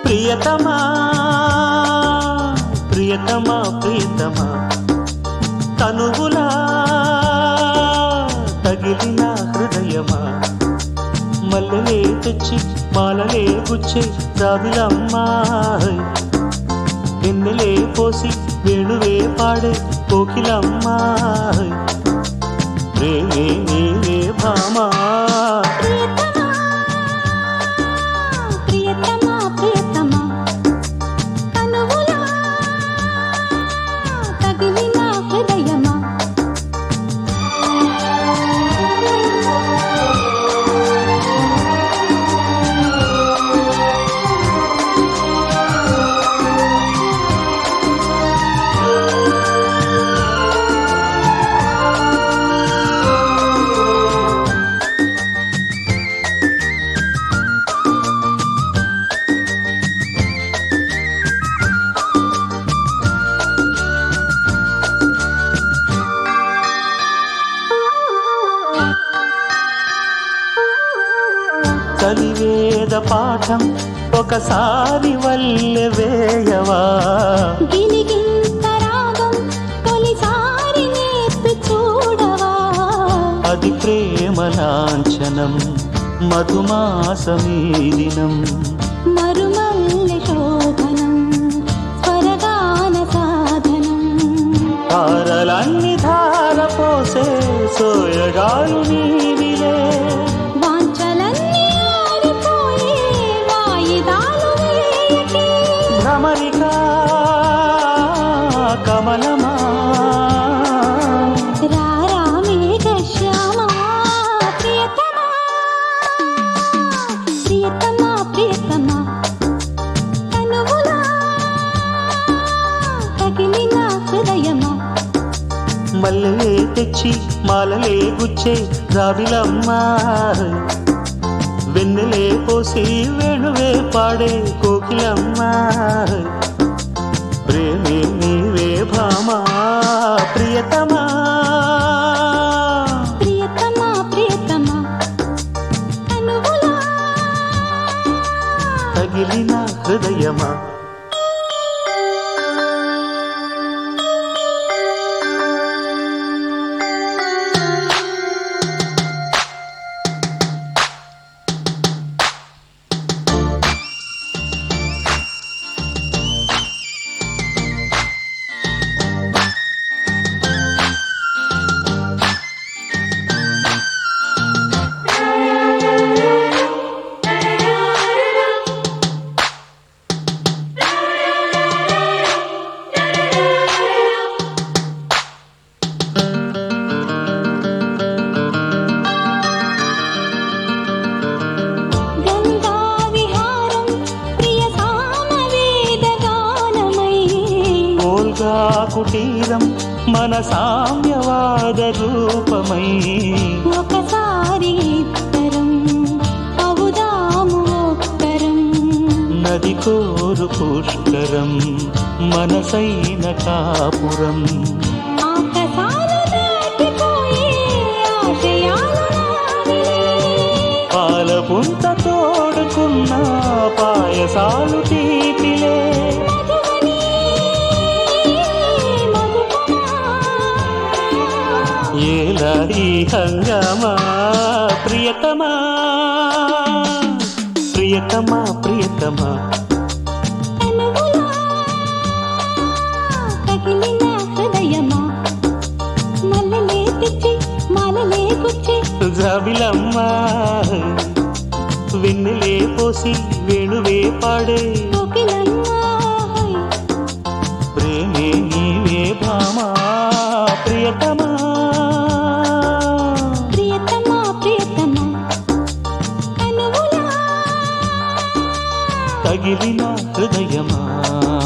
ప్రియతమా ప్రియతమా ప్రియతమా తనువులా తగిలిన హృదయమా మల్లెలే తెచ్చి మాలలే గుచ్చే జాబిలమ్మా వెన్నెలే పోసి వేణువే పాడే కోకిలమ్మా ప్రేమే నీవే భామా కలివేద పాఠం ఒకసారి వల్లె వేయవా గిలిగింత రాగం తొలిసారి నేర్పి చూడవా అది ప్రేమ లాంఛనం మధుమాసమీ దినం మరుమల్లె శోభనం స్వరగాన సాధనం తారలన్ని ధార పోసే సోయగాలు నీవిలే భ్రమరికా కమలమా రారా మేఘశ్యామా ప్రియతమా ప్రియతమా ప్రియతమా తనువులా తగిలిన హృదయమా మల్లెలే తెచ్చి మాలలే గుచ్చే జాబిలమ్మా వెన్నెలే పోసి వేణువే పాడే కోకిలమ్మా ప్రేమే నీవే భామా ప్రియతమా ప్రియతమా ప్రియతమా తనువులా తగిలిన హృదయమా కుటీరం మన సామ్యవాద రూపమై ఒకసారి ఇద్దరం అవుదాము ఒక్కరం నది కోరు పుష్కరం మనసైన కాపురం ఆకాశాలు దాటిపోయే ఆశయాలు నావిలే పాలపుంత తోడుకున్న పాయసాలు తీపిలే ఏలాడి హంగామా ప్రియతమా ప్రియతమా ప్రియతమా తగిలిన హృదయమా మల్లెలే తెచ్చి మాలలే గుచ్చి జాబిలమ్మా వెన్నెలే పోసి వేణువే పాడే కోకిలమ్మా ప్రేమే నీవే భామా ప్రియతమా ప్రియతమా ప్రియతమా తనువులా తగిలిన హృదయమా